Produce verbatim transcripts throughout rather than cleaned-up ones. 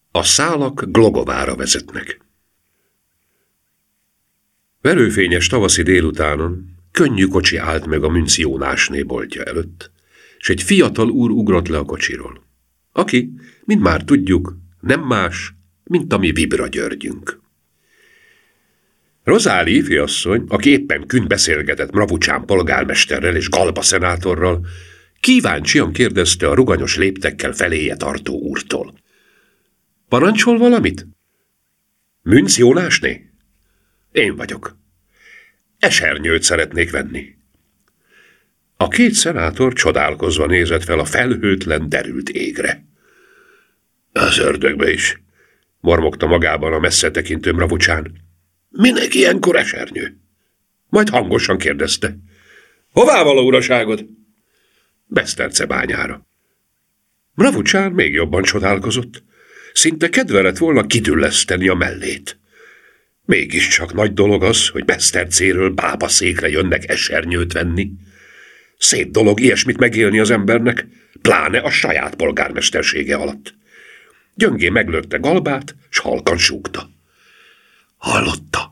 A szálak Glogovára vezetnek. Verőfényes tavaszi délutánon könnyű kocsi állt meg a Münc Jónásné boltja előtt, és egy fiatal úr ugrott le a kocsiról, aki, mint már tudjuk, nem más, mint a mi Vibra Györgyünk. Rozáli ifjasszony, aki éppen künt beszélgetett Mravucsán polgármesterrel és Galba szenátorral, kíváncsian kérdezte a ruganyos léptekkel feléje tartó úrtól. Parancsol valamit? Münc Jónásné? Én vagyok. Esernyőt szeretnék venni. A két szenátor csodálkozva nézett fel a felhőtlen, derült égre. Az ördögbe is, mormogta magában a messze tekintő Mravucsán. Minek ilyenkor esernyő? Majd hangosan kérdezte. Hová való uraságod? Beszterce bányára. Mravucsán még jobban csodálkozott. Szinte kedve lett volna kidülleszteni a mellét. Mégiscsak nagy dolog az, hogy Besztercéről bábaszékre jönnek esernyőt venni. Szép dolog ilyesmit megélni az embernek, pláne a saját polgármestersége alatt. Gyöngén meglökte Galbát, s halkan súgta. Hallotta?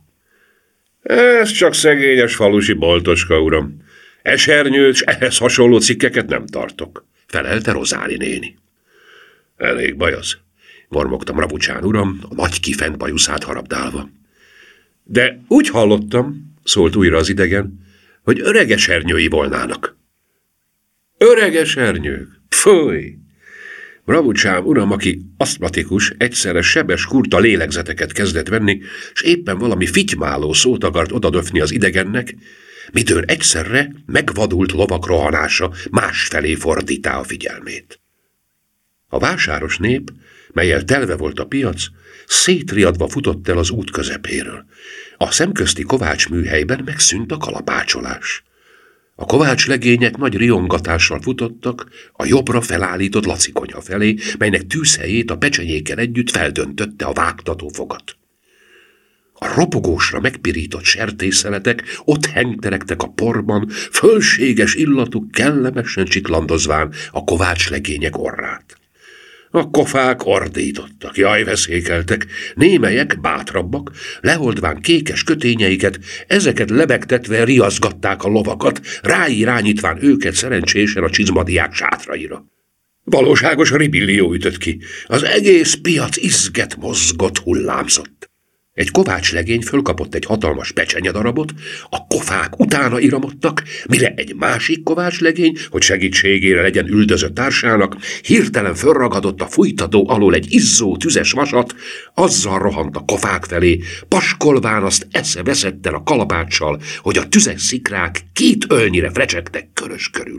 Ez csak szegényes falusi boltocska, uram. Esernyőt s ehhez hasonló cikkeket nem tartok, felelte Rozáli néni. Elég baj az, mormogta Mravucsán uram, a nagy kifent bajuszát harabdálva. De úgy hallottam, szólt újra az idegen, hogy öreg esernyői volnának. Öreg esernyők? Fúj! Mravucsán uram, aki asztmatikus, egyszerre sebes kurta lélegzeteket kezdett venni, és éppen valami fitymáló szót akart odadöfni az idegennek, midőn egyszerre megvadult lovak rohanása másfelé fordítá a figyelmét. A vásáros nép, mellyel telve volt a piac, szétriadva futott el az út közepéről. A szemközti Kovács műhelyben megszűnt a kalapácsolás. A Kovács legények nagy riongatással futottak a jobbra felállított Laci konyha felé, melynek tűzhelyét a pecsenyékkel együtt feldöntötte a vágtató fogat. A ropogósra megpirított sertészeletek ott hengterektek a porban, fölséges illatuk kellemesen csiklandozván a Kovács legények orrát. A kofák ordítottak, jaj veszékeltek, némelyek, bátrabbak, leholdván kékes kötényeiket, ezeket lebegtetve riaszgatták a lovakat, ráirányítván őket szerencsésen a csizmadiák sátraira. Valóságos ribillió ütött ki, az egész piac izget, mozgott, hullámzott. Egy Kovács legény fölkapott egy hatalmas pecsenyedarabot, a kofák utána iramodtak, mire egy másik Kovács legény, hogy segítségére legyen üldözött társának, hirtelen fölragadott a fújtató alól egy izzó tüzes vasat, azzal rohant a kofák felé, paskolván azt eszeveszettel a kalapáccsal, hogy a tüzes szikrák két ölnyire frecsegtek körös körül.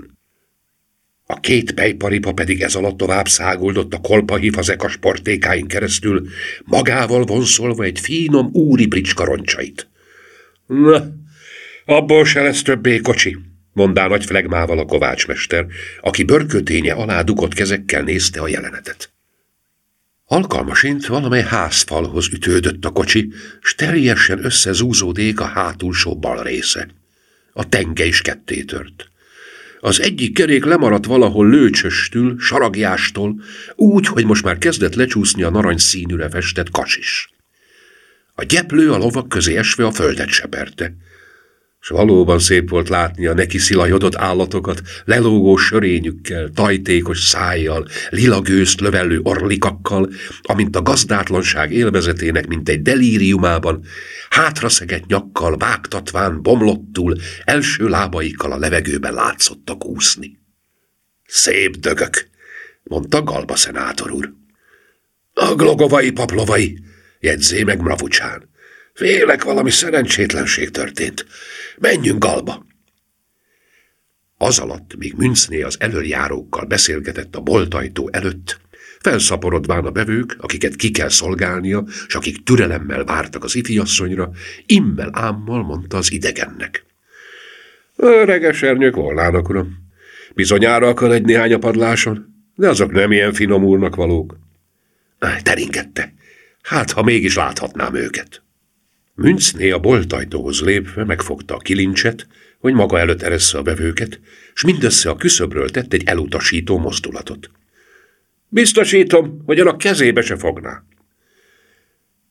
A két pejparipa pedig ez alatt tovább száguldott a kolpahífazekas portékáin keresztül, magával vonszolva egy fínom úri bricska roncsait. Na, abból se lesz többé kocsi, mondá nagy flegmával a kovácsmester, aki bőrköténye alá dugott kezekkel nézte a jelenetet. Alkalmasint valamely házfalhoz ütődött a kocsi, s teljesen összezúzódék a hátulsó bal része. A tenge is ketté tört. Az egyik kerék lemaradt valahol lőcsöstül, saragjástól, úgy, hogy most már kezdett lecsúszni a narancsszínűre festett kasis. A gyeplő a lovak közé esve a földet seperte. S valóban szép volt látni a neki szilajodott állatokat, lelógó sörényükkel, tajtékos szájjal, lilagőzt lövellő orlikakkal, amint a gazdátlanság élvezetének, mint egy delíriumában, hátraszegett nyakkal, vágtatván, bomlottul, első lábaikkal a levegőben látszottak úszni. Szép dögök, mondta Galba szenátor úr. A glogovai paplovai, jegyzé meg Mravucsán. Félek, valami szerencsétlenség történt. Menjünk Galba! Az alatt, míg Müncné az elöljárókkal beszélgetett a boltajtó előtt, felszaporodván a bevők, akiket ki kell szolgálnia, s akik türelemmel vártak az ifiasszonyra, immel ámmal mondta az idegennek. Öreg esernyők volnának, uram. Bizonyára akar egy néhány a padláson, de azok nem ilyen finom úrnak valók. Teringette. Hát, ha mégis láthatnám őket. Müncné a boltajtóhoz lépve megfogta a kilincset, hogy maga előtt eressze a vevőket, s mindössze a küszöbről tett egy elutasító mozdulatot. Biztosítom, hogy ön a kezébe se fogná.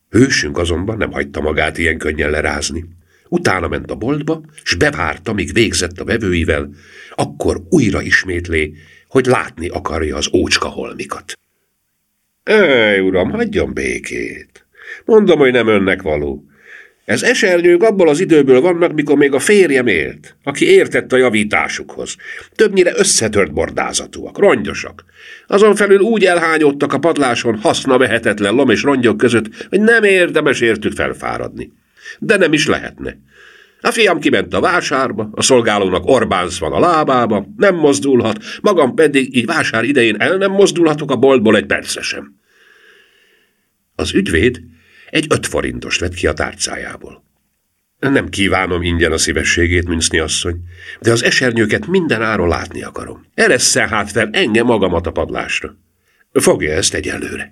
Hősünk azonban nem hagyta magát ilyen könnyen lerázni. Utána ment a boltba, s bevárta, míg végzett a vevőivel, akkor újra ismétlé, hogy látni akarja az ócska holmikat. Ej, uram, hagyjon békét. Mondom, hogy nem önnek való. Ez esernyők abból az időből vannak, mikor még a férjem élt, aki értett a javításukhoz. Többnyire összetört bordázatúak, rongyosak. Azon felül úgy elhányódtak a padláson haszna vehetetlen lom és rongyok között, hogy nem érdemes értük felfáradni. De nem is lehetne. A fiam kiment a vásárba, a szolgálónak Orbánsz van a lábába, nem mozdulhat, magam pedig így vásár idején el nem mozdulhatok a boltból egy percre sem. Az ügyvéd egy öt forintost vett ki a tárcájából. Nem kívánom ingyen a szívességét, Münchné asszony, de az esernyőket minden áron látni akarom. Eresszen hát fel engem magamat a padlásra. Fogja ezt egyelőre.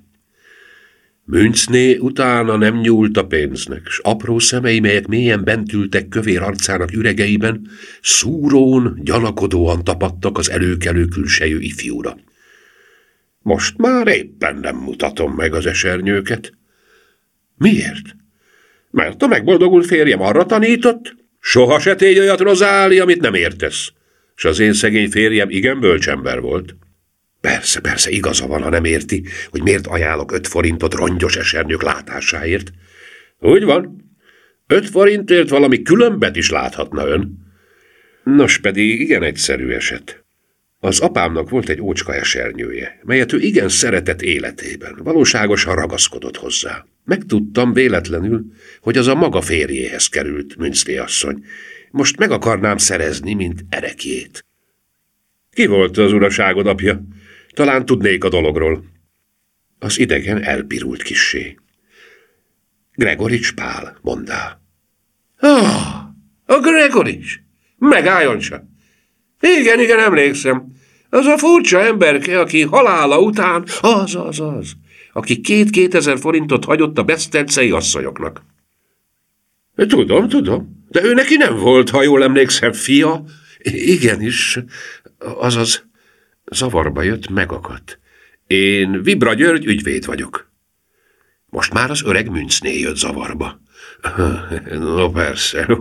Münchné utána nem nyúlt a pénznek, s apró szemei, melyek mélyen bent ültek kövér arcának üregeiben, szúrón, gyanakodóan tapadtak az előkelő külsejű ifjúra. Most már éppen nem mutatom meg az esernyőket. Miért? Mert a megboldogult férjem arra tanított, soha se tégy olyat, Rozáli, amit nem értesz. S az én szegény férjem igen bölcsember volt. Persze, persze, igaza van, ha nem érti, hogy miért ajánlok öt forintot rongyos esernyők látásáért. Úgy van. Öt forintért valami különbet is láthatna ön. Nos, pedig igen egyszerű eset. Az apámnak volt egy ócska esernyője, melyet ő igen szeretett életében, valóságosan ragaszkodott hozzá. Megtudtam véletlenül, hogy az a maga férjéhez került, Münchné asszony. Most meg akarnám szerezni, mint erekjét. Ki volt az uraságod apja? Talán tudnék a dologról. Az idegen elpirult kissé. Gregorics Pál, mondá. Ah, a Gregorics! Megálljon se! Igen, igen, emlékszem. Az a furcsa emberke, aki halála után, az, az, az, aki két-kétezer forintot hagyott a besztercei asszonyoknak. Tudom, tudom, de ő neki nem volt, ha jól emlékszem, fia. Igenis, azaz zavarba jött, megakadt. Én Vibra György ügyvéd vagyok. Most már az öreg Münchné jött zavarba. No persze,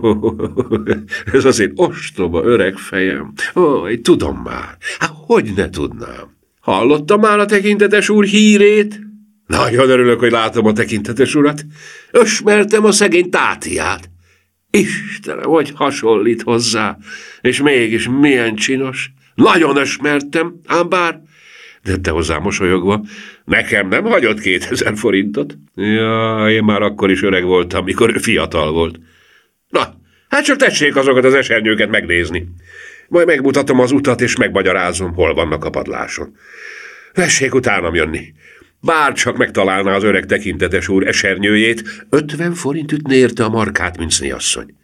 ez azért ostoba öreg fejem. Ó, tudom már, hát hogy ne tudnám. Hallottam már a tekintetes úr hírét? Nagyon örülök, hogy látom a tekintetes urat. Ösmertem a szegény tátiát. Istenem, hogy hasonlít hozzá, és mégis milyen csinos. Nagyon ösmertem, ám bár... Tette hozzá mosolyogva, nekem nem hagyott kétezer forintot. Ja, én már akkor is öreg voltam, mikor ő fiatal volt. Na, hát csak tessék azokat az esernyőket megnézni. Majd megmutatom az utat, és megmagyarázom, hol vannak a padláson. Vessék utánam jönni. Bárcsak megtalálná az öreg tekintetes úr esernyőjét, ötven forint ütne érte a markát, Münchné asszony.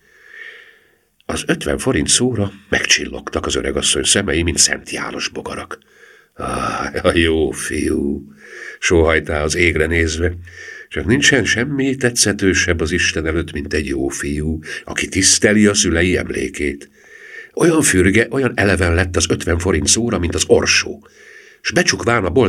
Az ötven forint szóra megcsillogtak az öregasszony szemei, mint Szent János bogarak. Ah, a jó fiú, sóhajtál az égre nézve, csak nincsen semmi tetszetősebb az Isten előtt, mint egy jó fiú, aki tiszteli a szülei emlékét. Olyan fürge, olyan eleven lett az ötven forint szóra, mint az orsó, s becsukván a bolt